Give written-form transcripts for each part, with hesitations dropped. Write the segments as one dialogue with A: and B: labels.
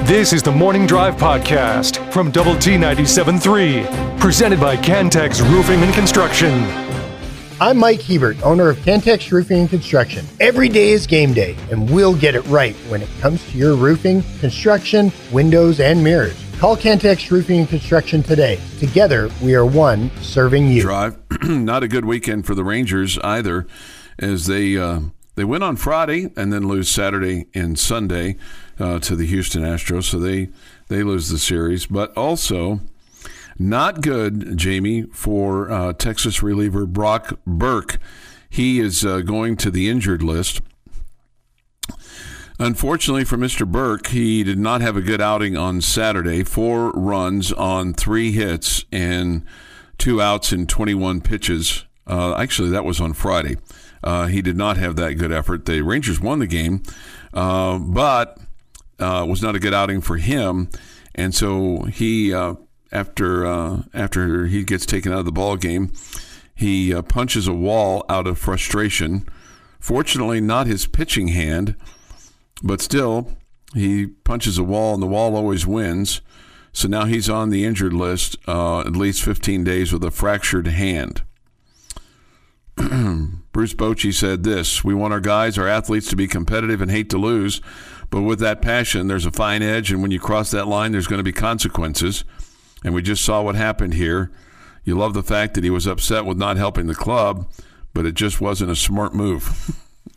A: This is the Morning Drive Podcast from Double T 97.3, presented by Cantex Roofing and Construction.
B: I'm Mike Hebert, owner of Cantex Roofing and Construction. Every day is game day, and we'll get it right when it comes to your roofing, construction, windows, and mirrors. Call Cantex Roofing and Construction today. Together, we are one serving you.
C: Drive. Not a good weekend for the Rangers either, as they win on Friday and then lose Saturday and Sunday to the Houston Astros. So they lose the series. But also, not good, Jamie, for Texas reliever Brock Burke. He is going to the injured list. Unfortunately for Mr. Burke, he did not have a good outing on Saturday. 4 runs on 3 hits and 2 outs in 21 pitches. Actually, that was on Friday. He did not have that good effort. The Rangers won the game, but it was not a good outing for him. And so he, after he gets taken out of the ball game, he punches a wall out of frustration. Fortunately, not his pitching hand, but still, he punches a wall, and the wall always wins. So now he's on the injured list at least 15 days with a fractured hand. Bruce Bochy said this: "We want our guys, our athletes, to be competitive and hate to lose. But with that passion, there's a fine edge, and when you cross that line, there's going to be consequences. And we just saw what happened here. You love the fact that he was upset with not helping the club, but it just wasn't a smart move."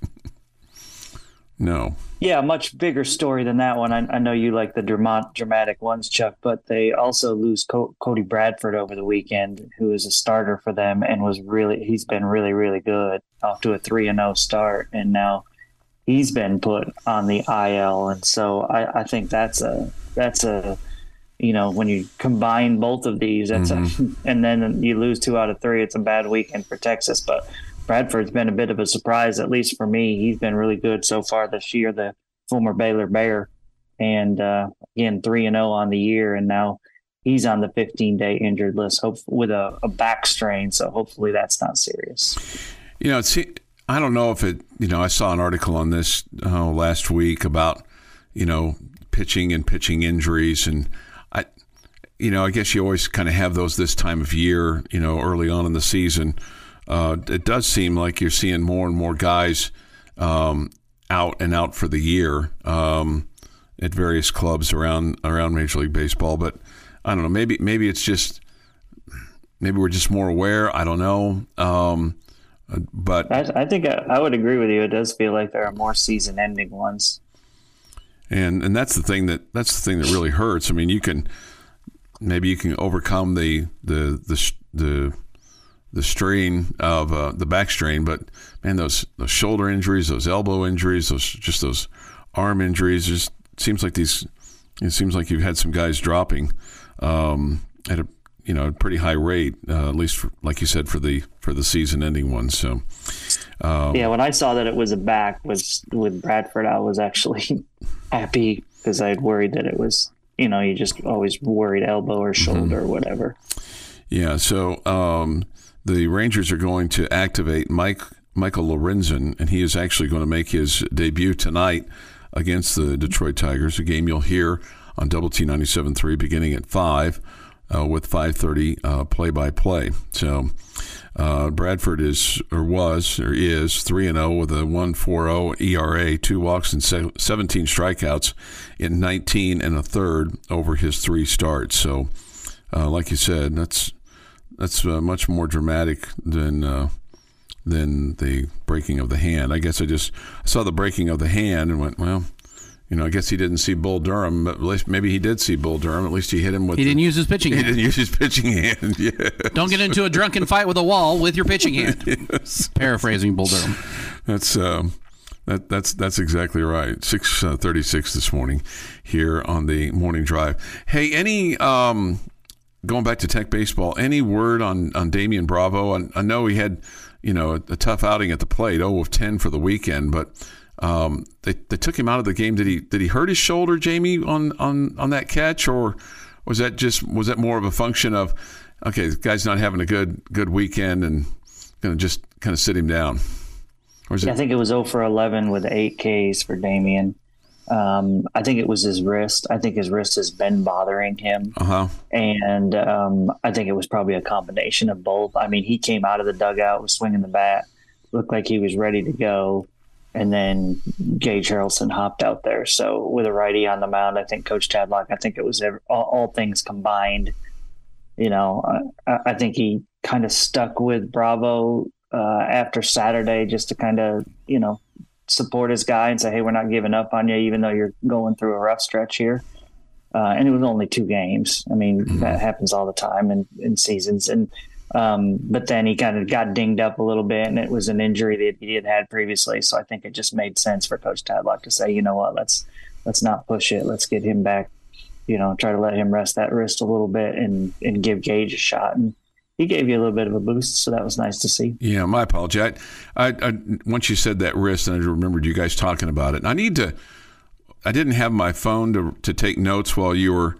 C: No.
D: Yeah, much bigger story than that one. I know you like the dramatic ones, Chuck, but they also lose Cody Bradford over the weekend, who is a starter for them and he's been really, really good, off to a 3-0 start, and now he's been put on the IL. And so I think that's a when you combine both of these, and then you lose 2 out of 3, it's a bad weekend for Texas. But Bradford's been a bit of a surprise, at least for me. He's been really good so far this year, the former Baylor Bear. And again, 3-0 on the year, and now he's on the 15-day injured list with a back strain. So hopefully that's not serious.
C: I don't know if it, I saw an article on this last week about, pitching and pitching injuries. And I guess you always kind of have those this time of year, early on in the season. It does seem like you're seeing more and more guys out and out for the year at various clubs around Major League Baseball. But I don't know. Maybe it's just we're just more aware. I don't know. But
D: I think I would agree with you. It does feel like there are more season-ending ones.
C: And that's the thing that really hurts. I mean, you can overcome the strain of the back strain, but man, those shoulder injuries, those elbow injuries, those arm injuries, just seems like you've had some guys dropping at a pretty high rate, at least like you said for the season ending ones. So
D: when I saw that it was a back with Bradford, I was actually happy, because I had worried that it was you just always worried elbow or shoulder or whatever. Yeah.
C: So the Rangers are going to activate Michael Lorenzen, and he is actually going to make his debut tonight against the Detroit Tigers, a game you'll hear on Double T 97.3 beginning at 5 with 5:30 play-by-play. So Bradford is 3-0 with a 1.40 ERA, 2 walks and 17 strikeouts in 19 1/3 over his 3 starts. So like you said, that's much more dramatic than the breaking of the hand. I guess I saw the breaking of the hand and went, well, I guess he didn't see Bull Durham, but at least maybe he did see Bull Durham. At least he hit him with.
E: He didn't use his pitching hand.
C: He didn't use his pitching hand. Yeah.
E: Don't get into a drunken fight with a wall with your pitching hand.
C: Yes.
E: Paraphrasing Bull Durham.
C: That's exactly right. 6:36 this morning here on the Morning Drive. Hey, any going back to Tech baseball, any word on Damian Bravo? I know he had a tough outing at the plate, 0 of 10 for the weekend, but they took him out of the game. Did he hurt his shoulder, Jamie, on that catch, or was that more of a function of, okay, the guy's not having a good weekend and going to just kind of sit him down?
D: I think it was 0 for 11 with 8 Ks for Damian. I think it was his wrist. I think his wrist has been bothering him. And I think it was probably a combination of both. I mean, he came out of the dugout, was swinging the bat, looked like he was ready to go. And then Gage Harrelson hopped out there. So with a righty on the mound, I think Coach Tadlock, I think it was all things combined. I think he kind of stuck with Bravo after Saturday just to kind of, support his guy and say, hey, we're not giving up on you, even though you're going through a rough stretch here. And it was only 2 games. I mean, that happens all the time in seasons. And but then he kind of got dinged up a little bit, and it was an injury that he had previously. So I think it just made sense for Coach Tadlock to say, you know what, let's not push it. Let's get him back, try to let him rest that wrist a little bit and give Gage a shot. And he gave you a little bit of a boost, so that was nice to see.
C: Yeah, my apology. I once you said that wrist, and I remembered you guys talking about it. And I didn't have my phone to take notes while you were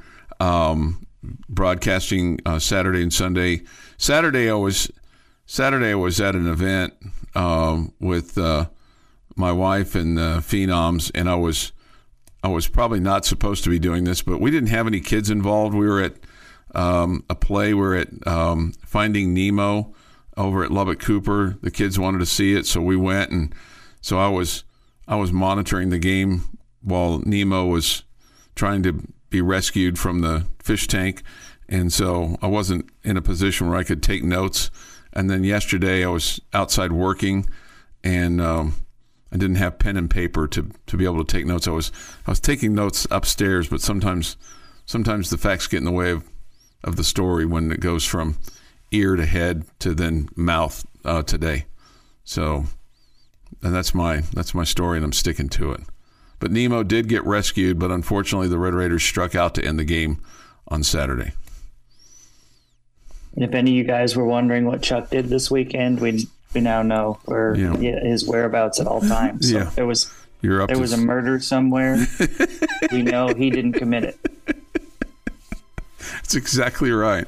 C: broadcasting Saturday and Sunday. Saturday I was at an event with my wife and the Phenoms, and I was probably not supposed to be doing this, but we didn't have any kids involved. We were at a play. We're at Finding Nemo over at Lubbock Cooper. The kids wanted to see it, so we went, and so I was monitoring the game while Nemo was trying to be rescued from the fish tank, and so I wasn't in a position where I could take notes. And then yesterday I was outside working, and I didn't have pen and paper to be able to take notes. I was taking notes upstairs, but sometimes the facts get in the way of the story when it goes from ear to head to then mouth today. So, and that's my story, and I'm sticking to it. But Nemo did get rescued, but unfortunately the Red Raiders struck out to end the game on Saturday.
D: And if any of you guys were wondering what Chuck did this weekend, we now know where his whereabouts at all times. So there was a murder somewhere. We know he didn't commit it.
C: That's exactly right.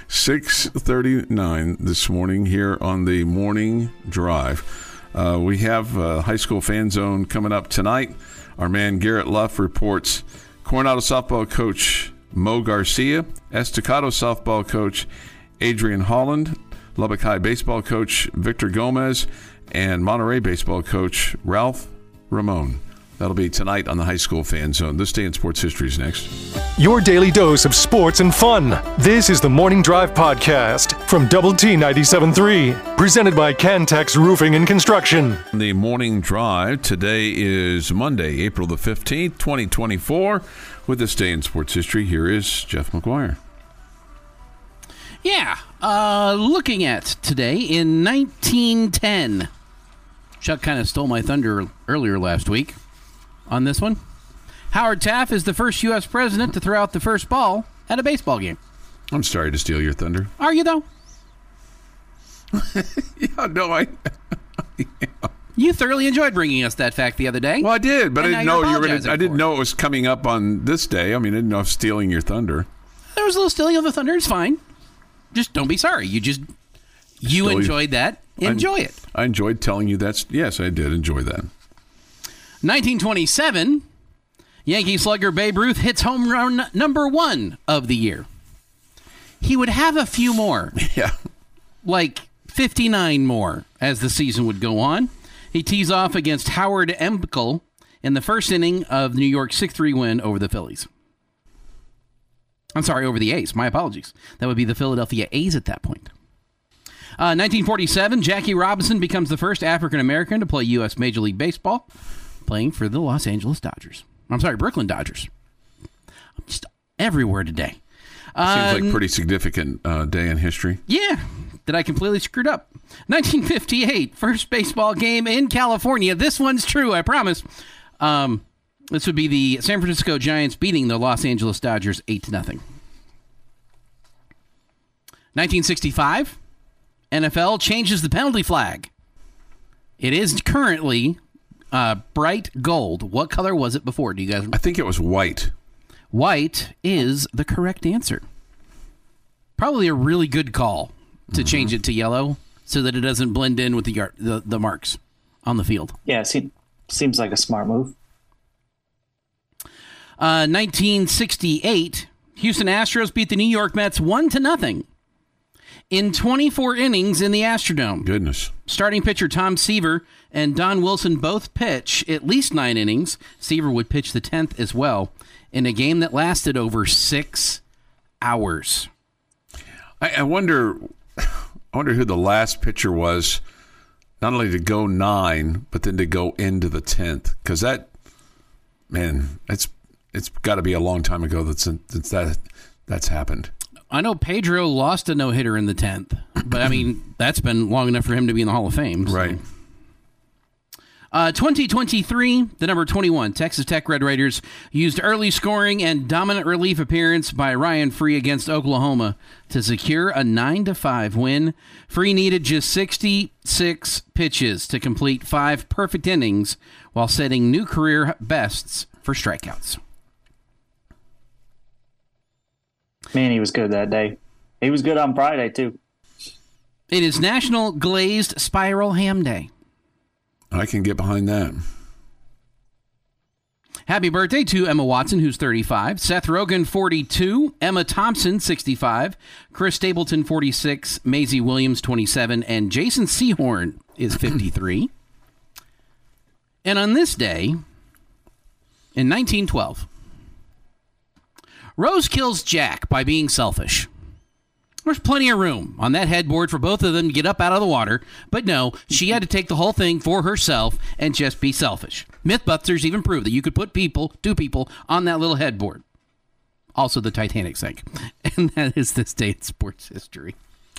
C: 6:39 this morning here on the Morning Drive. We have High School Fan Zone coming up tonight. Our man Garrett Luff reports Coronado softball coach Mo Garcia, Estacado softball coach Adrian Holland, Lubbock High baseball coach Victor Gomez, and Monterey baseball coach Ralph Ramon. That'll be tonight on the High School Fan Zone. This Day in Sports History is next.
A: Your daily dose of sports and fun. This is the Morning Drive Podcast from Double T 97.3, presented by Cantex Roofing and Construction.
C: The Morning Drive today is Monday, April the 15th, 2024. With This Day in Sports History, here is Jeff McGuire.
E: Yeah, looking at today in 1910. Chuck kind of stole my thunder earlier last week on this one. Howard Taft is the first U.S. president to throw out the first ball at a baseball game.
C: I'm sorry to steal your thunder.
E: Are you, though?
C: Yeah, no,
E: You thoroughly enjoyed bringing us that fact the other day.
C: Well, I did, but I didn't know you were going to. I didn't know it was coming up on this day. I mean, I didn't know I was stealing your thunder.
E: There was a little stealing of the thunder. It's fine. Just don't be sorry. You enjoyed that. Enjoy it. I
C: enjoyed telling you that. Yes, I did enjoy that.
E: 1927, Yankee slugger Babe Ruth hits home run number 1 of the year. He would have a few more.
C: Yeah.
E: Like 59 more as the season would go on. He tees off against Howard Emkel in the first inning of New York's 6-3 win over the Phillies. I'm sorry, over the A's. My apologies. That would be the Philadelphia A's at that point. 1947, Jackie Robinson becomes the first African-American to play U.S. Major League Baseball, playing for the Los Angeles Dodgers. I'm sorry, Brooklyn Dodgers. I'm just everywhere today.
C: Seems like a pretty significant day in history.
E: Yeah, that I completely screwed up. 1958, first baseball game in California. This one's true, I promise. This would be the San Francisco Giants beating the Los Angeles Dodgers 8-0. 1965, NFL changes the penalty flag. It is currently bright gold. What color was it before? Do you guys?
C: I think it was white.
E: White is the correct answer. Probably a really good call to change it to yellow so that it doesn't blend in with the marks on the field.
D: Yeah, seems like a smart move.
E: 1968, Houston Astros beat the New York Mets 1-0 in 24 innings in the Astrodome.
C: Goodness.
E: Starting pitcher Tom Seaver and Don Wilson both pitch at least 9 innings. Seaver would pitch the 10th as well in a game that lasted over 6 hours.
C: I wonder who the last pitcher was, not only to go 9, but then to go into the 10th. Because it's got to be a long time ago that's happened.
E: I know Pedro lost a no-hitter in the 10th, but I mean, that's been long enough for him to be in the Hall of Fame. So.
C: Right.
E: 2023, the number 21, Texas Tech Red Raiders used early scoring and dominant relief appearance by Ryan Free against Oklahoma to secure a 9-5 win. Free needed just 66 pitches to complete 5 perfect innings while setting new career bests for strikeouts.
D: Man, he was good that day. He was good on Friday, too.
E: It is National Glazed Spiral Ham Day.
C: I can get behind that.
E: Happy birthday to Emma Watson, who's 35, Seth Rogen, 42, Emma Thompson, 65, Chris Stapleton, 46, Maisie Williams, 27, and Jason Sehorn is 53. And on this day, in 1912, Rose kills Jack by being selfish. There's plenty of room on that headboard for both of them to get up out of the water, but no, she had to take the whole thing for herself and just be selfish. Mythbusters even proved that you could put two people on that little headboard. Also, the Titanic sank. And that is this day in sports history.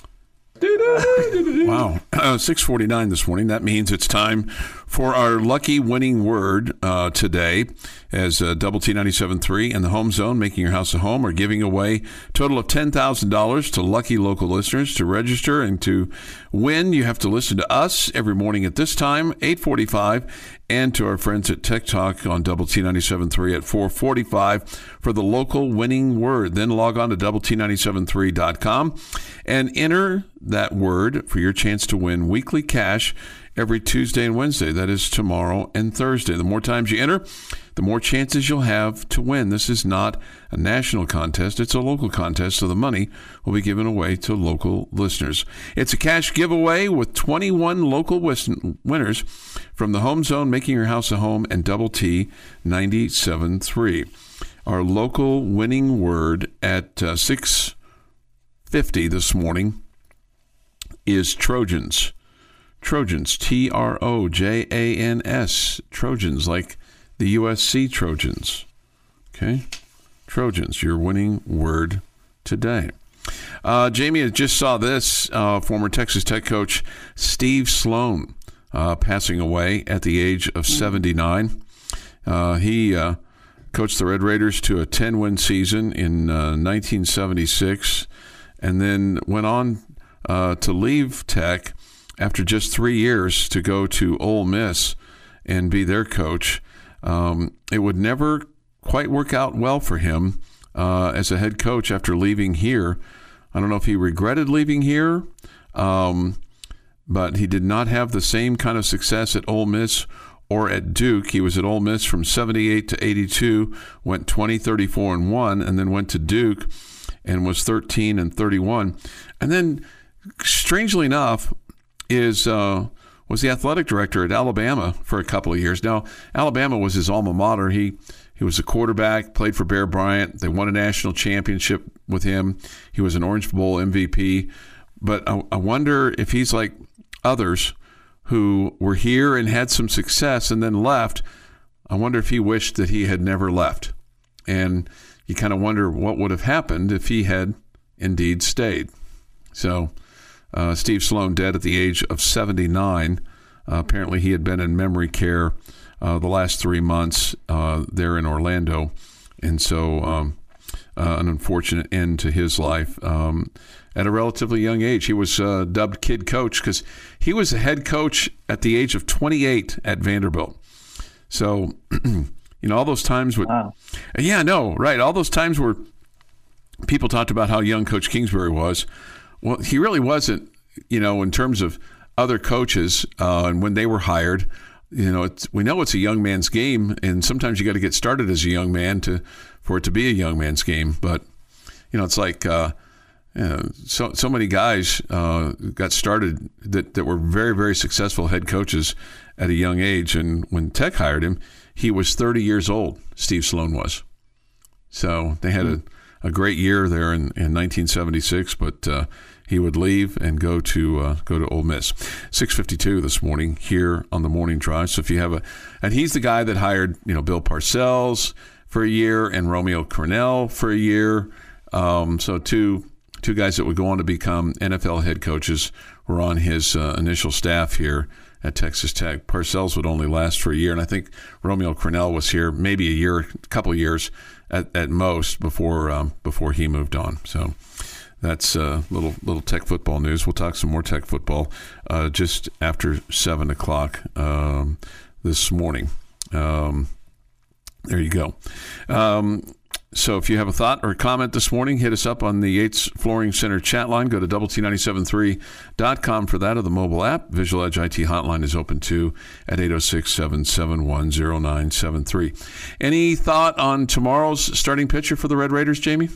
C: Wow. 6:49 this morning. That means it's time for our lucky winning word today, as Double T 97.3 and the Home Zone, making your house a home, are giving away a total of $10,000 to lucky local listeners. To register and to win, you have to listen to us every morning at this time, 8:45, and to our friends at Tech Talk on Double T 97.3 at 4:45 for the local winning word. Then log on to doublet97.3.com and enter that word for your chance to win weekly cash every Tuesday and Wednesday. That is tomorrow and Thursday. The more times you enter, the more chances you'll have to win. This is not a national contest. It's a local contest, so the money will be given away to local listeners. It's a cash giveaway with 21 local winners from the Home Zone, Making Your House a Home, and Double T 97.3. Our local winning word at 6:50 this morning is Trojans. Trojans, Trojans, Trojans, like the USC Trojans. Okay? Trojans, your winning word today. Jamie, I just saw this. Former Texas Tech coach Steve Sloan passing away at the age of 79. He coached the Red Raiders to a 10-win season in 1976, and then went on to leave Tech after just 3 years to go to Ole Miss and be their coach. It would never quite work out well for him as a head coach after leaving here. I don't know if he regretted leaving here, but he did not have the same kind of success at Ole Miss or at Duke. He was at Ole Miss from 78 to 82, went 20, 34, and 1, and then went to Duke and was 13 and 31. And then, strangely enough, was the athletic director at Alabama for a couple of years. Now, Alabama was his alma mater. He was a quarterback, played for Bear Bryant. They won a national championship with him. He was an Orange Bowl MVP. But I wonder if he's like others who were here and had some success and then left. I wonder if he wished that he had never left. And you kind of wonder what would have happened if he had indeed stayed. So Steve Sloan dead at the age of 79. Apparently he had been in memory care the last 3 months there in Orlando. And so an unfortunate end to his life at a relatively young age. He was dubbed Kid Coach because he was a head coach at the age of 28 at Vanderbilt. So, all those times would,
D: wow.
C: Yeah, no, right. All those times where people talked about how young Coach Kingsbury was. Well, he really wasn't, in terms of other coaches and when they were hired. we know it's a young man's game, and sometimes you got to get started as a young man for it to be a young man's game. But it's like so many guys got started that were very, very successful head coaches at a young age. And when Tech hired him, he was 30 years old. Steve Sloan was. So they had a great year there in 1976, but he would leave and go to Ole Miss. 6:52 this morning here on the Morning Drive. So if you have and he's the guy that hired Bill Parcells for a year and Romeo Crennel for a year. So two guys that would go on to become NFL head coaches were on his initial staff here at Texas Tech. Parcells would only last for a year, and I think Romeo Crennel was here maybe a couple of years at most before he moved on. So that's little Tech football news. We'll talk some more Tech football just after 7 o'clock this morning. There you go. So if you have a thought or a comment this morning, hit us up on the Yates Flooring Center chat line. Go to WT973.com for that, or the mobile app. Visual Edge IT hotline is open too at 806-771-0973. Any thought on tomorrow's starting pitcher for the Red Raiders, Jamie?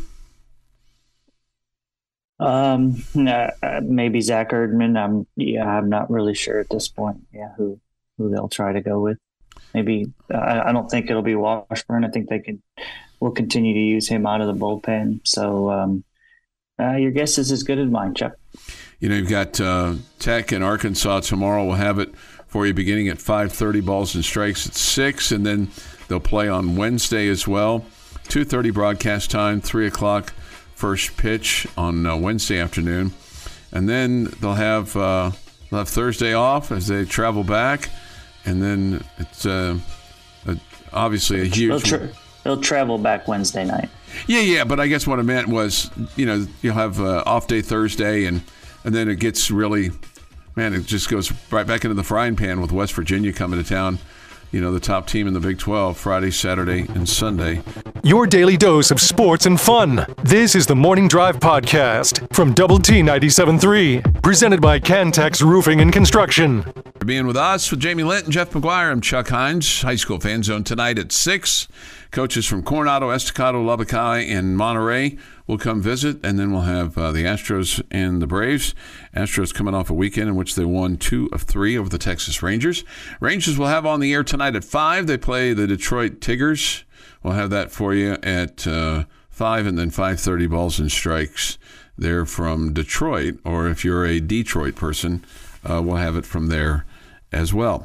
D: Maybe Zach Erdman. I'm not really sure at this point. Yeah, who they'll try to go with. Maybe I don't think it'll be Washburn. I think we'll continue to use him out of the bullpen. So your guess is as good as mine, Chuck.
C: You've got Tech and Arkansas tomorrow. We'll have it for you beginning at 5:30. Balls and strikes at 6, and then they'll play on Wednesday as well. 2:30 broadcast time, 3 o'clock first pitch on Wednesday afternoon, and then they'll have Thursday off as they travel back, and then it's obviously a huge.
D: They'll travel back Wednesday night.
C: Yeah, but I guess what I meant was, you'll have off day Thursday, and then it gets really, it just goes right back into the frying pan with West Virginia coming to town. The top team in the Big 12, Friday, Saturday, and Sunday.
A: Your daily dose of sports and fun. This is the Morning Drive Podcast from Double T 97.3, presented by Cantex Roofing and Construction.
C: For being with us, with Jamie Lent and Jeff McGuire, I'm Chuck Hines. High School Fan Zone tonight at 6. Coaches from Coronado, Estacado, Lubbock High, and Monterey will come visit, and then we'll have the Astros and the Braves. Astros coming off a weekend in which they won 2 of 3 over the Texas Rangers. Rangers will have on the air tonight at 5. They play the Detroit Tigers. We'll have that for you at 5, and then 5:30 balls and strikes there from Detroit. Or if you're a Detroit person, we'll have it from there as well.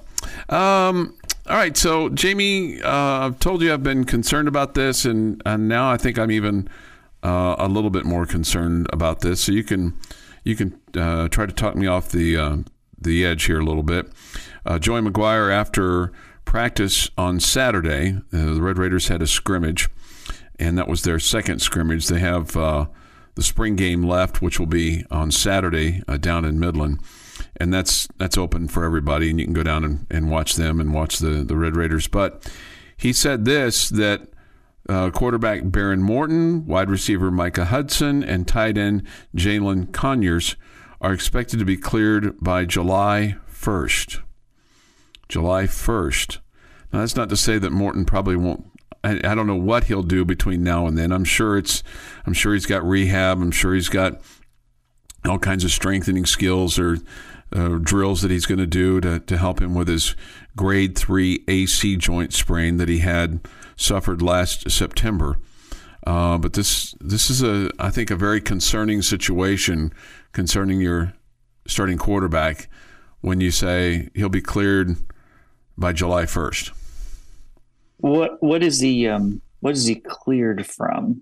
C: All right, so Jamie, I've told you I've been concerned about this, and now I think I'm even a little bit more concerned about this. So you can try to talk me off the edge here a little bit. Joey McGuire, after practice on Saturday, the Red Raiders had a scrimmage, and that was their second scrimmage. They have the spring game left, which will be on Saturday down in Midland. And that's open for everybody, and you can go down and watch them and watch the Red Raiders. But he said that quarterback Baron Morton, wide receiver Micah Hudson, and tight end Jalen Conyers are expected to be cleared by July 1st. July 1st. Now, that's not to say that Morton probably won't. I don't know what he'll do between now and then. I'm sure he's got rehab. I'm sure he's got all kinds of strengthening skills or drills that he's going to do to help him with his grade 3 AC joint sprain that he had suffered last September. But this is I think a very concerning situation concerning your starting quarterback when you say he'll be cleared by July 1st.
D: What is he cleared from?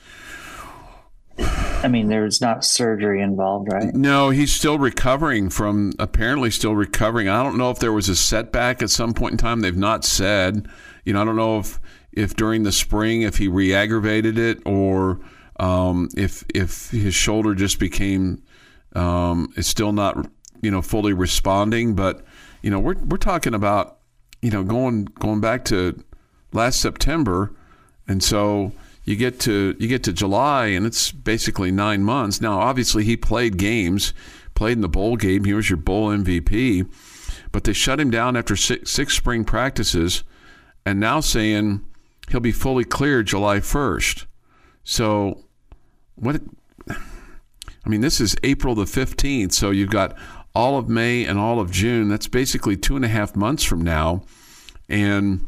D: I mean, there's not surgery involved, right?
C: No, he's still recovering. Apparently still recovering. I don't know if there was a setback at some point in time. They've not said. I don't know if during the spring, if he re-aggravated it, or if his shoulder just became is still not fully responding. But we're talking about going back to last September, and so. You get to July, and it's basically 9 months. Now, obviously, he played games, played in the bowl game. He was your bowl MVP. but they shut him down after six spring practices, and now saying he'll be fully cleared July 1st. So what? I mean, this is April the 15th, so you've got all of May and all of June. That's basically 2.5 months from now. And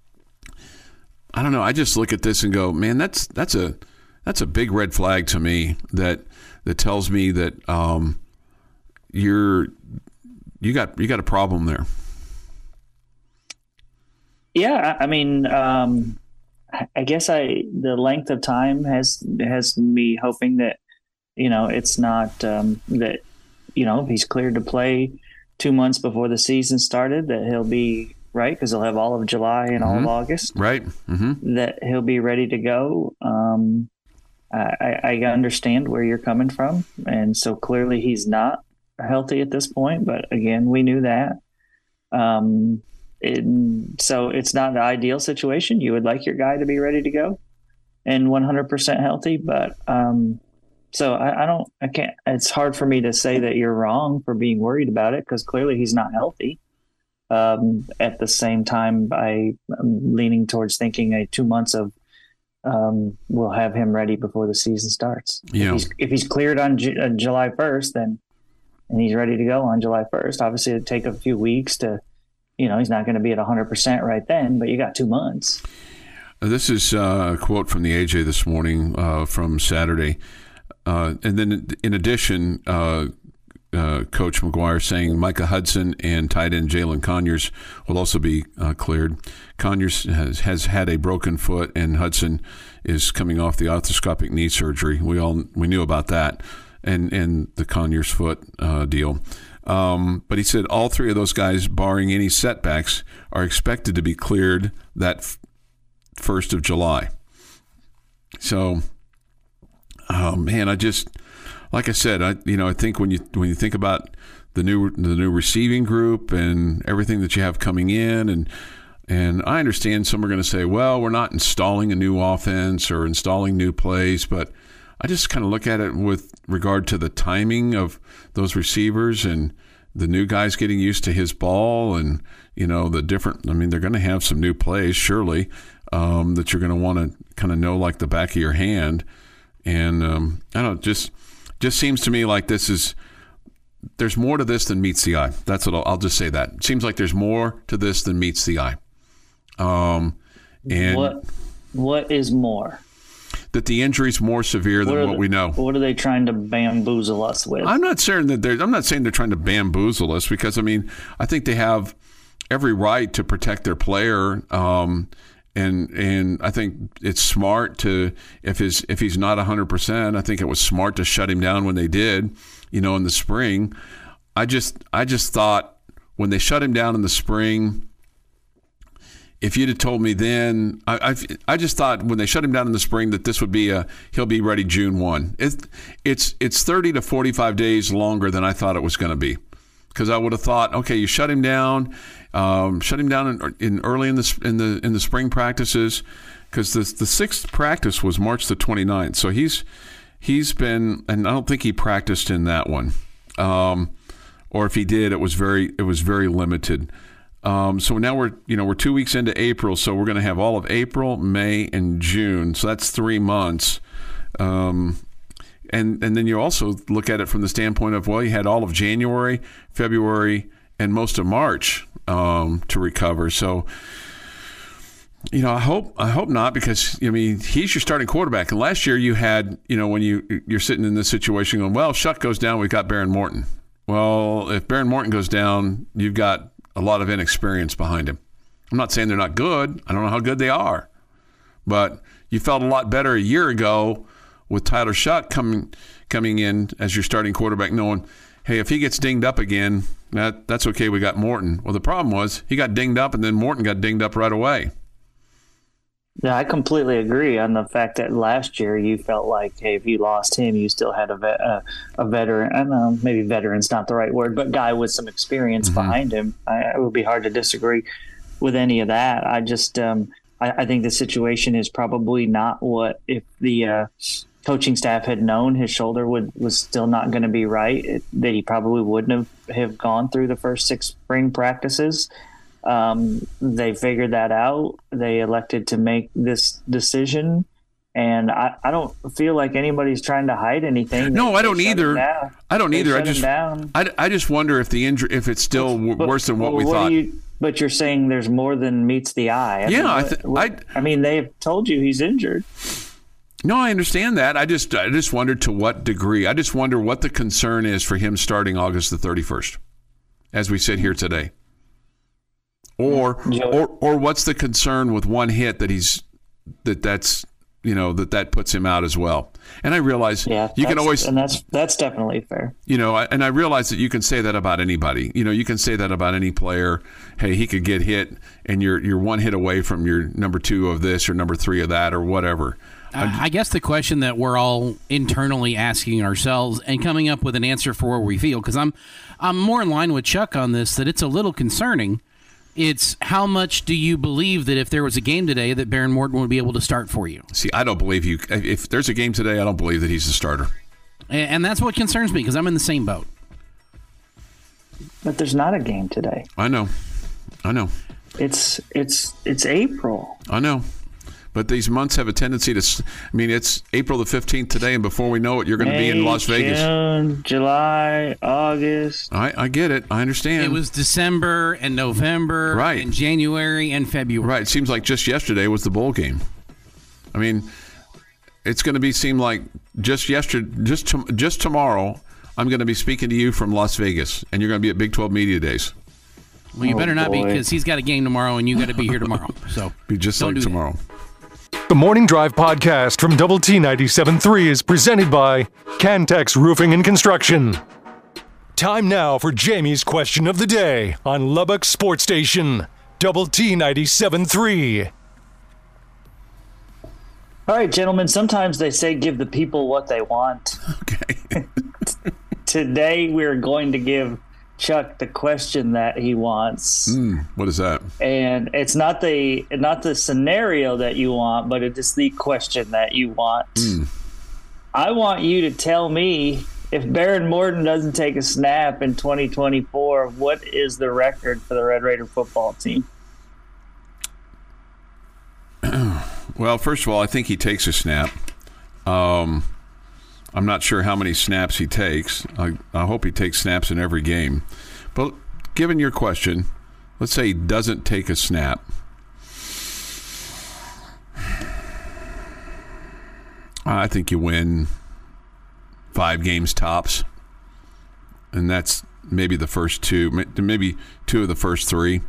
C: I don't know. I just look at this and go, man, that's a big red flag to me that tells me that you got a problem there.
D: Yeah, I mean, I guess the length of time has me hoping that, it's not that, if he's cleared to play 2 months before the season started, that he'll be right, because he'll have all of July and all of August.
C: Right. Mm-hmm.
D: That he'll be ready to go. I understand where you're coming from. And so clearly he's not healthy at this point. But again, we knew that. So it's not the ideal situation. You would like your guy to be ready to go and 100% healthy. But so I can't, it's hard for me to say that you're wrong for being worried about it, because clearly he's not healthy. At the same time, I'm leaning towards thinking 2 months of we'll have him ready before the season starts.
C: Yeah.
D: If he's cleared on July 1st, and he's ready to go on July 1st, obviously it'd take a few weeks to, he's not going to be at 100% right then, but you got 2 months.
C: This is a quote from the AJ this morning from Saturday. And then in addition, Coach McGuire saying Micah Hudson and tight end Jalen Conyers will also be cleared. Conyers has had a broken foot, and Hudson is coming off the arthroscopic knee surgery. We knew about that, and the Conyers foot deal. But he said all three of those guys, barring any setbacks, are expected to be cleared that 1st of July. So, man, like I said, I think when you think about the new receiving group and everything that you have coming in, and I understand some are going to say, well, we're not installing a new offense or installing new plays, but I just kind of look at it with regard to the timing of those receivers and the new guys getting used to his ball, and the different. I mean, they're going to have some new plays surely that you're going to want to kind of know like the back of your hand, and I don't know, just seems to me like there's more to this than meets the eye. That's what I'll just say that. It seems like there's more to this than meets the eye. And
D: what is more?
C: That the injury's more severe than what we know.
D: What are they trying to bamboozle us with?
C: I'm not saying they're trying to bamboozle us, because I think they have every right to protect their player. And I think it's smart to, if he's not 100%, I think it was smart to shut him down when they did, in the spring. I just thought when they shut him down in the spring, if you'd have told me then, I just thought when they shut him down in the spring that this would be he'll be ready June 1. It's 30 to 45 days longer than I thought it was going to be. Because I would have thought, okay, you shut him down in early in the spring practices, because the sixth practice was March the 29th. So he's been, and I don't think he practiced in that one, or if he did, it was very limited. So now we're 2 weeks into April, so we're going to have all of April, May, and June. So that's 3 months. And then you also look at it from the standpoint of, well, you had all of January, February, and most of March to recover. So, I hope not, because he's your starting quarterback. And last year you had, when you're sitting in this situation going, well, if Shuck goes down, we've got Baron Morton. Well, if Baron Morton goes down, you've got a lot of inexperience behind him. I'm not saying they're not good. I don't know how good they are, but you felt a lot better a year ago with Tyler Shuck coming in as your starting quarterback, knowing, hey, if he gets dinged up again, that's okay. We got Morton. Well, the problem was he got dinged up, and then Morton got dinged up right away.
D: Yeah, I completely agree on the fact that last year you felt like, hey, if you lost him, you still had a veteran. I don't know, maybe veteran's not the right word, but guy with some experience behind him. It would be hard to disagree with any of that. I just I think the situation is probably not what if the coaching staff had known his shoulder was still not going to be right, that he probably wouldn't have gone through the first 6 spring practices. They figured that out. They elected to make this decision. And I don't feel like anybody's trying to hide anything.
C: No, I don't either. I don't either. I just wonder if the injury, if it's still worse than what we thought.
D: But you're saying there's more than meets the eye. I mean, they've told you he's injured.
C: No, I understand that. I just wonder to what degree. I just wonder what the concern is for him starting August the 31st, as we sit here today. Or what's the concern with one hit that's that puts him out as well. And I realize you can always,
D: and that's definitely fair.
C: And I realize that you can say that about anybody. You can say that about any player. Hey, he could get hit, and you're one hit away from your number 2 of this or number 3 of that or whatever.
E: I guess the question that we're all internally asking ourselves and coming up with an answer for where we feel, because I'm more in line with Chuck on this, that it's a little concerning. It's how much do you believe that if there was a game today that Behren Morton would be able to start for you?
C: See, I don't believe you. If there's a game today, I don't believe that he's the starter.
E: And that's what concerns me, because I'm in the same boat.
D: But there's not a game today.
C: I know.
D: It's April.
C: I know. But these months have a tendency to, it's April the 15th today, and before we know it, you're going to be in Las Vegas.
D: June, July, August.
C: I get it. I understand.
E: It was December and November,
C: right,
E: and January and February.
C: Right. It seems like just yesterday was the bowl game. It's going to seem like just tomorrow, I'm going to be speaking to you from Las Vegas, and you're going to be at Big 12 Media Days.
E: Well, you better not be, because he's got a game tomorrow, and you got to be here tomorrow. So
C: be just like tomorrow.
A: The Morning Drive podcast from Double T 97.3 is presented by Cantex Roofing and Construction. Time now for Jamie's question of the day on Lubbock Sports Station, Double T 97.3.
D: All right, gentlemen, sometimes they say give the people what they want.
C: Okay.
D: Today we're going to give Chuck the question that he wants.
C: What is that?
D: And it's not the scenario that you want, but it is the question that you want. I want you to tell me, if Behren Morton doesn't take a snap in 2024, what is the record for the Red Raider football team?
C: Well, first of all, I think he takes a snap. I'm not sure how many snaps he takes. I hope he takes snaps in every game. But given your question, let's say he doesn't take a snap. I think you win 5 games tops. And that's maybe the first 2, maybe 2 of the first 3.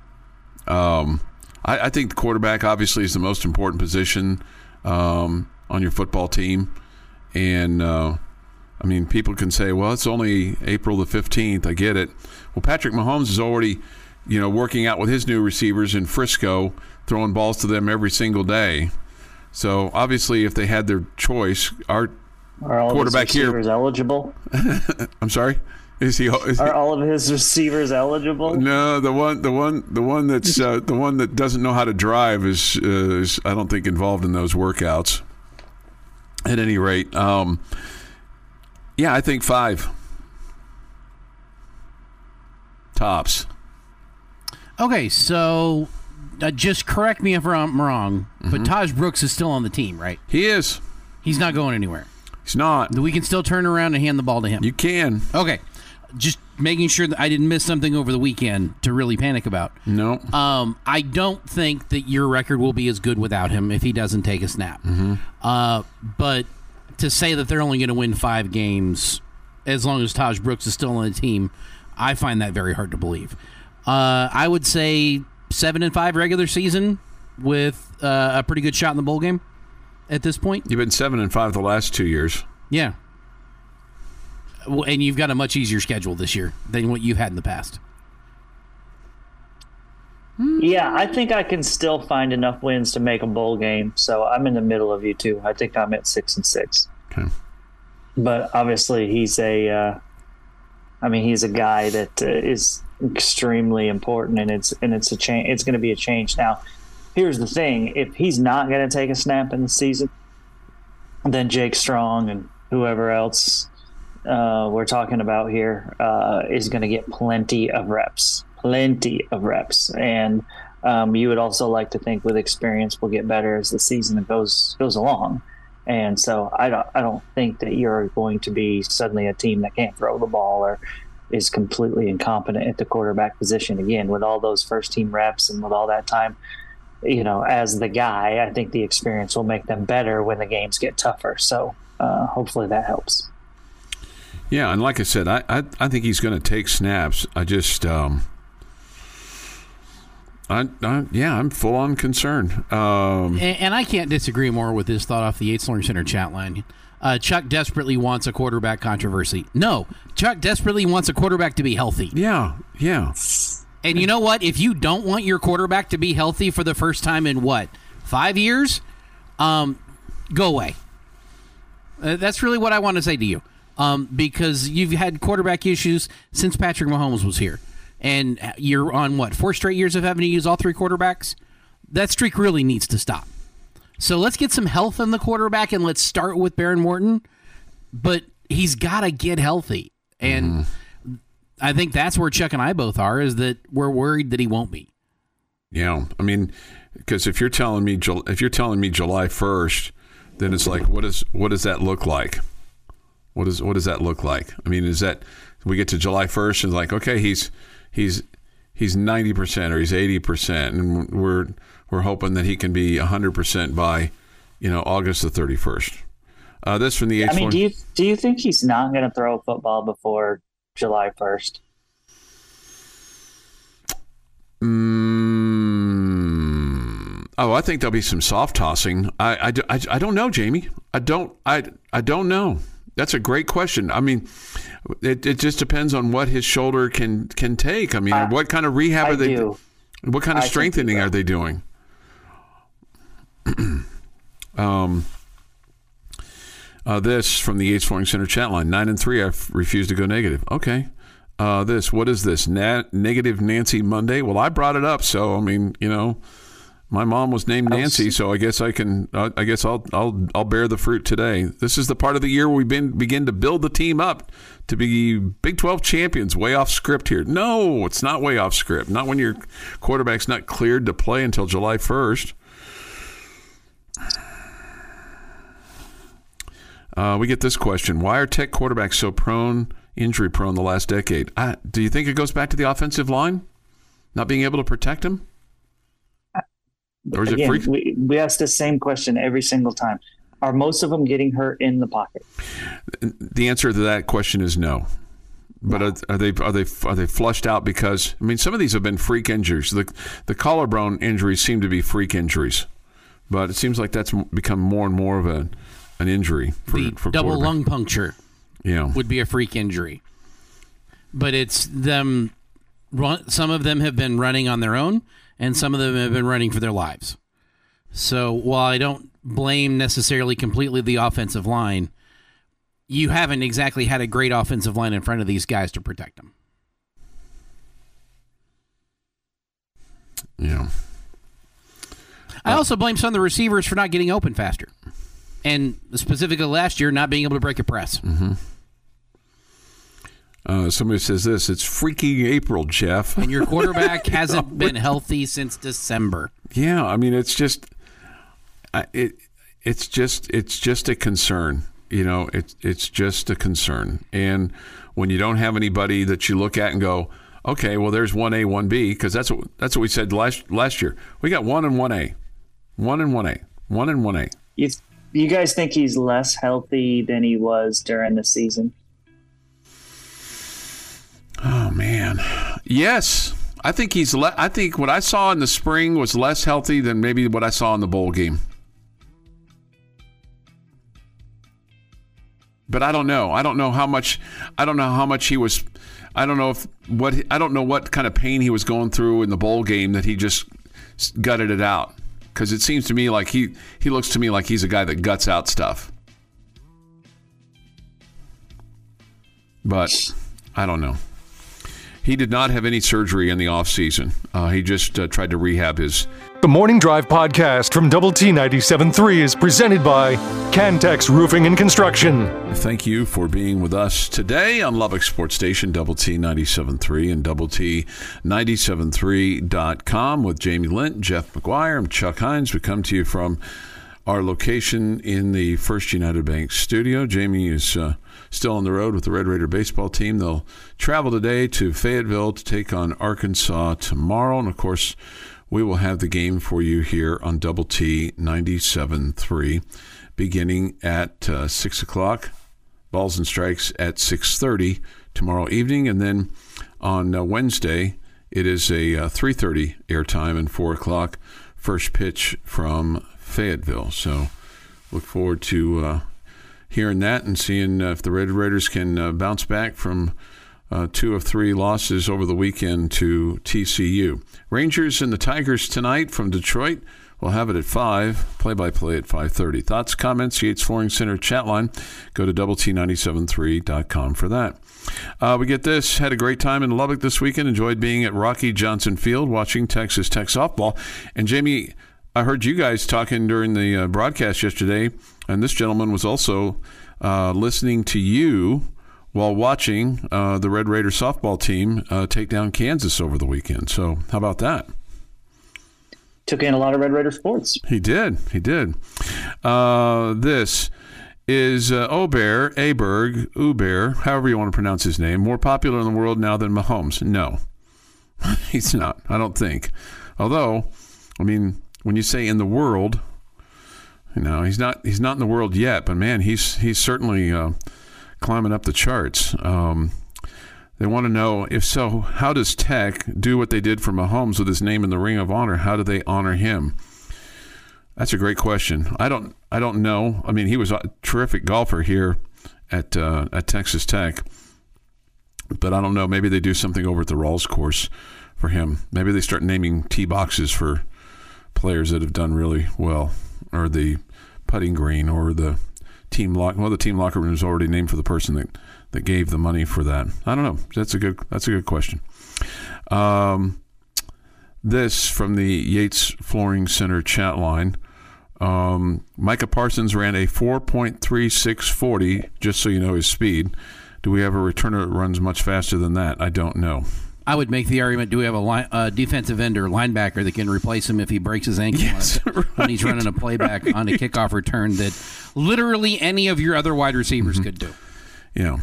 C: I think the quarterback obviously is the most important position on your football team. And, people can say, well, it's only April the 15th. I get it. Well, Patrick Mahomes is already, working out with his new receivers in Frisco, throwing balls to them every single day. So, obviously, if they had their choice, our quarterback here
D: is eligible.
C: I'm sorry?
D: Are all of his receivers eligible?
C: No, the one that's the one that doesn't know how to drive is I don't think involved in those workouts. At any rate, I think 5 tops.
E: Okay, so just correct me if I'm wrong, but Taj Brooks is still on the team, right?
C: He is.
E: He's not going anywhere.
C: He's not.
E: We can still turn around and hand the ball to him.
C: You can.
E: Okay, just making sure that I didn't miss something over the weekend to really panic about.
C: No.
E: I don't think that your record will be as good without him if he doesn't take a snap. But to say that they're only going to win 5 games as long as Taj Brooks is still on the team, I find that very hard to believe. I would say 7-5 regular season with a pretty good shot in the bowl game at this point.
C: You've been 7-5 the last 2 years.
E: Yeah. Well, and you've got a much easier schedule this year than what you've had in the past.
D: Yeah, I think I can still find enough wins to make a bowl game. So I'm in the middle of you two. I think I'm at 6-6.
C: Okay.
D: But obviously, he's a guy that is extremely important, and it's a change. It's going to be a change. Now, here's the thing: if he's not going to take a snap in the season, then Jake Strong and whoever else we're talking about here is going to get plenty of reps. And you would also like to think with experience we'll get better as the season goes along. And so I don't think that you're going to be suddenly a team that can't throw the ball or is completely incompetent at the quarterback position again. With all those first team reps and with all that time, as the guy, I think the experience will make them better when the games get tougher. So hopefully that helps.
C: Yeah, and like I said, I think he's going to take snaps. I just I'm full on concerned.
E: And I can't disagree more with this thought off the Yates Flooring Center chat line. Chuck desperately wants a quarterback controversy. No, Chuck desperately wants a quarterback to be healthy.
C: Yeah.
E: And you know what? If you don't want your quarterback to be healthy for the first time in 5 years, go away. That's really what I want to say to you. Because you've had quarterback issues since Patrick Mahomes was here. And you're on, 4 straight years of having to use all 3 quarterbacks? That streak really needs to stop. So let's get some health in the quarterback, and let's start with Behren Morton. But he's got to get healthy. And I think that's where Chuck and I both are, is that we're worried that he won't be.
C: Yeah, I mean, because if you're telling me July 1st, then it's like, what does that look like? What does that look like? I mean, is that we get to July 1st and like, okay, he's 90% or he's 80%, and we're hoping that he can be 100% by August the 31st. This from the
D: do you think he's not going to throw a football before July 1st?
C: Oh, I think there'll be some soft tossing. I don't know, Jamie. I don't know. That's a great question. I mean, it just depends on what his shoulder can take. I mean, what kind of rehab are they doing? What kind of strengthening are they doing? This from the Yates Flooring Center chat line, 9-3. I refuse to go negative. Okay. What is this? Negative Nancy Monday? Well, I brought it up, so I mean, my mom was named Nancy, so I guess I can. I guess I'll bear the fruit today. This is the part of the year we begin to build the team up to be Big 12 champions. Way off script here. No, it's not way off script. Not when your quarterback's not cleared to play until July 1st. We get this question: why are Tech quarterbacks so injury prone the last decade? Do you think it goes back to the offensive line not being able to protect him? Or is it freak?
D: We ask the same question every single time. Are most of them getting hurt in the pocket?
C: The answer to that question is no. But are they flushed out? Because I mean, some of these have been freak injuries. The collarbone injuries seem to be freak injuries, but it seems like that's become more and more of an injury for
E: double lung puncture.
C: Yeah,
E: would be a freak injury. But it's them. Some of them have been running on their own, and some of them have been running for their lives. So while I don't blame necessarily completely the offensive line, you haven't exactly had a great offensive line in front of these guys to protect them.
C: Yeah.
E: I also blame some of the receivers for not getting open faster. And specifically last year, not being able to break a press.
C: Mm-hmm. Somebody says this: it's freaking April, Jeff.
E: And your quarterback hasn't been healthy since December.
C: Yeah, I mean, it's just a concern. It's just a concern. And when you don't have anybody that you look at and go, okay, well, there's 1A, 1B, because that's what we said last year. We got 1 and 1A, 1 and 1A, 1 and 1A.
D: You guys think he's less healthy than he was during the season?
C: Oh man, yes. I think I think what I saw in the spring was less healthy than maybe what I saw in the bowl game. But I don't know. I don't know how much he was. I don't know what kind of pain he was going through in the bowl game that he just gutted it out. Because it seems to me like he looks to me like he's a guy that guts out stuff. But I don't know. He did not have any surgery in the offseason. He just tried to rehab his.
A: The Morning Drive podcast from Double T 97.3 is presented by Cantex Roofing and Construction.
C: Thank you for being with us today on Lubbock Sports Station, Double T 97.3 and Double T 97.3.com with Jamie Lent, Jeff McGuire. I'm Chuck Hines. We come to you from our location in the First United Bank studio. Jamie is still on the road with the Red Raider baseball team. They'll travel today to Fayetteville to take on Arkansas tomorrow. And, of course, we will have the game for you here on Double T 97.3 beginning at 6 o'clock. Balls and strikes at 6:30 tomorrow evening. And then on Wednesday, it is a 3:30 airtime and 4 o'clock first pitch from Fayetteville. So look forward to hearing that and seeing if the Red Raiders can bounce back from 2 of 3 losses over the weekend to TCU. Rangers and the Tigers tonight from Detroit. We'll have it at 5, play-by-play at 5:30. Thoughts, comments, Yates Flooring Center chat line. Go to doublet973.com for that. We get this. Had a great time in Lubbock this weekend. Enjoyed being at Rocky Johnson Field watching Texas Tech softball. And Jamie, I heard you guys talking during the broadcast yesterday, and this gentleman was also listening to you while watching the Red Raider softball team take down Kansas over the weekend. So how about that?
D: Took in a lot of Red Raider sports.
C: He did. This is Uber, however you want to pronounce his name, more popular in the world now than Mahomes. No, he's not, I don't think. Although, I mean, when you say in the world, you know, he's not in the world yet, but man, he's certainly climbing up the charts. They want to know, if so, how does Tech do what they did for Mahomes with his name in the Ring of Honor? How do they honor him? That's a great question. I don't know. I mean, he was a terrific golfer here at Texas Tech, but I don't know. Maybe they do something over at the Rawls course for him. Maybe they start naming tee boxes for players that have done really well, or the putting green, or the team lock. Well, the team locker room is already named for the person that gave the money for that. I don't know. That's a good question. This from the Yates Flooring Center chat line. Micah Parsons ran a 4.3640, just so you know his speed. Do we have a returner that runs much faster than that? I don't know.
E: I would make the argument, do we have a defensive end or linebacker that can replace him if he breaks his ankle when he's running a playback on a kickoff return that literally any of your other wide receivers could do?
C: Yeah.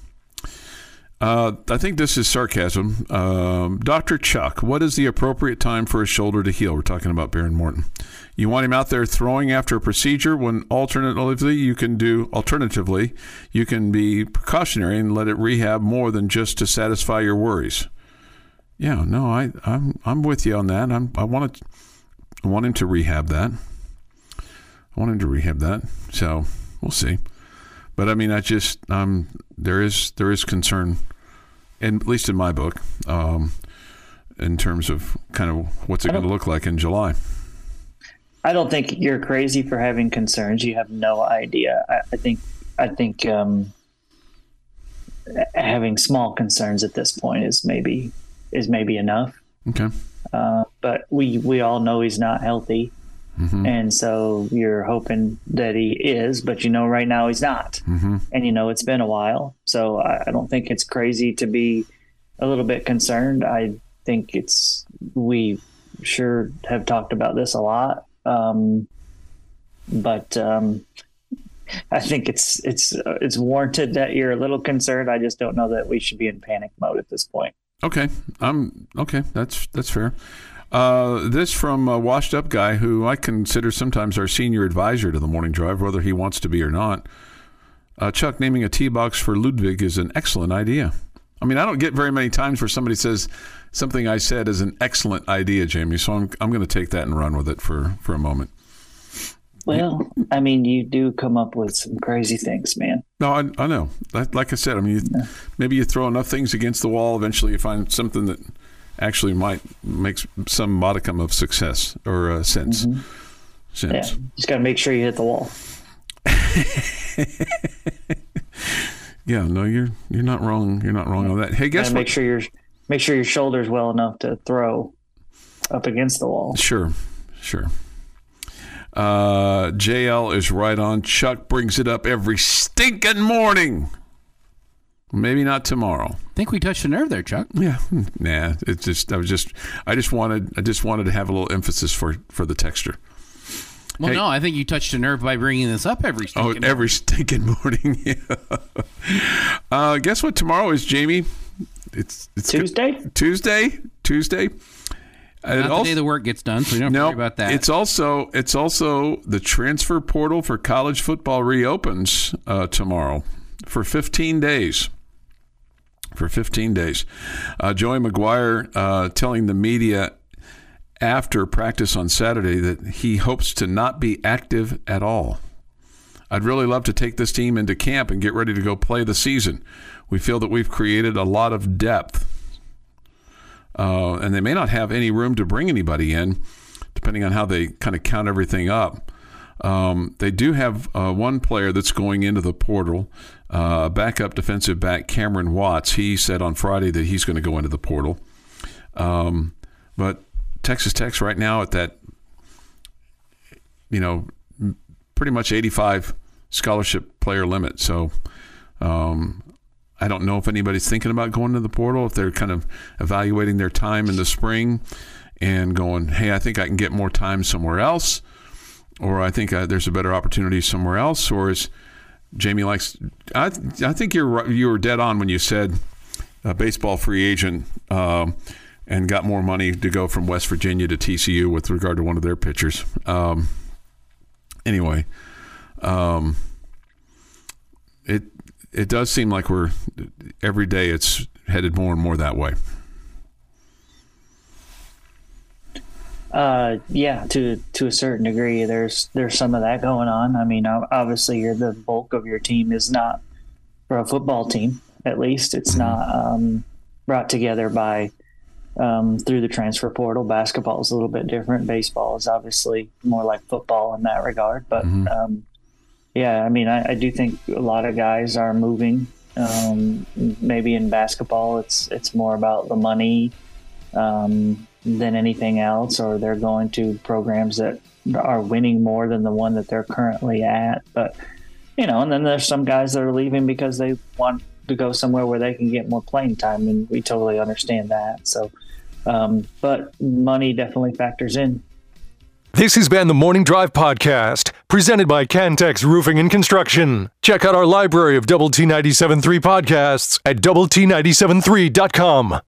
C: I think this is sarcasm. Dr. Chuck, what is the appropriate time for a shoulder to heal? We're talking about Baron Morton. You want him out there throwing after a procedure when alternatively you can be precautionary and let it rehab more than just to satisfy your worries. Yeah, no, I'm with you on that. I want him to rehab that. So we'll see. But I mean, there is concern, and at least in my book, in terms of kind of what's it going to look like in July.
D: I don't think you're crazy for having concerns. You have no idea. I think having small concerns at this point is maybe enough.
C: Okay.
D: But we all know he's not healthy. Mm-hmm. And so you're hoping that he is, but right now he's not. Mm-hmm. And it's been a while. So I don't think it's crazy to be a little bit concerned. I think we sure have talked about this a lot. But I think it's warranted that you're a little concerned. I just don't know that we should be in panic mode at this point.
C: Okay. That's fair. This from a washed up guy who I consider sometimes our senior advisor to the Morning Drive, whether he wants to be or not. Chuck, naming a tee box for Ludwig is an excellent idea. I mean, I don't get very many times where somebody says something I said is an excellent idea, Jamie. So I'm going to take that and run with it for a moment.
D: Well, I mean, you do come up with some crazy things, man.
C: No, I know. Like I said, I mean, maybe you throw enough things against the wall, eventually you find something that actually might make some modicum of success or sense.
D: Mm-hmm. Yeah, just got to make sure you hit the wall.
C: Yeah, no, you're not wrong. You're not wrong on that. Hey, guess what?
D: Make sure make sure your shoulder's well enough to throw up against the wall.
C: Sure. JL is right on. Chuck brings it up every stinking morning. Maybe not tomorrow.
E: I think we touched a nerve there, Chuck.
C: Yeah. Nah. It's just I just wanted to have a little emphasis for the texter.
E: Well,
C: Hey.
E: no, I think you touched a nerve by bringing this up every stinking morning.
C: Every stinking morning. Yeah. Guess what tomorrow is, Jamie? It's
D: Tuesday?
C: Tuesday.
E: Not the day the work gets done, so you don't have to worry about that.
C: It's also the transfer portal for college football reopens tomorrow for 15 days. For 15 days. Joey McGuire telling the media after practice on Saturday that he hopes to not be active at all. I'd really love to take this team into camp and get ready to go play the season. We feel that we've created a lot of depth. And they may not have any room to bring anybody in, depending on how they kind of count everything up. They do have one player that's going into the portal, backup defensive back Cameron Watts. He said on Friday that he's going to go into the portal. But Texas Tech's right now at that, pretty much 85 scholarship player limit. So I don't know if anybody's thinking about going to the portal, if they're kind of evaluating their time in the spring and going, hey, I think I can get more time somewhere else, or I think there's a better opportunity somewhere else, or is Jamie likes – I think you were dead on when you said a baseball free agent and got more money to go from West Virginia to TCU with regard to one of their pitchers. Anyway, it does seem like every day it's headed more and more that way.
D: Yeah, to a certain degree, there's some of that going on. I mean, obviously, the bulk of your team is not, for a football team, at least, it's not brought together by through the transfer portal. Basketball is a little bit different. Baseball is obviously more like football in that regard. But yeah, I mean, I do think a lot of guys are moving. Maybe in basketball, it's more about the money than anything else, or they're going to programs that are winning more than the one that they're currently at. But, and then there's some guys that are leaving because they want to go somewhere where they can get more playing time, and we totally understand that. So, but money definitely factors in.
A: This has been the Morning Drive Podcast, presented by Cantex Roofing and Construction. Check out our library of Double T 97.3 podcasts at doublet97.3.com.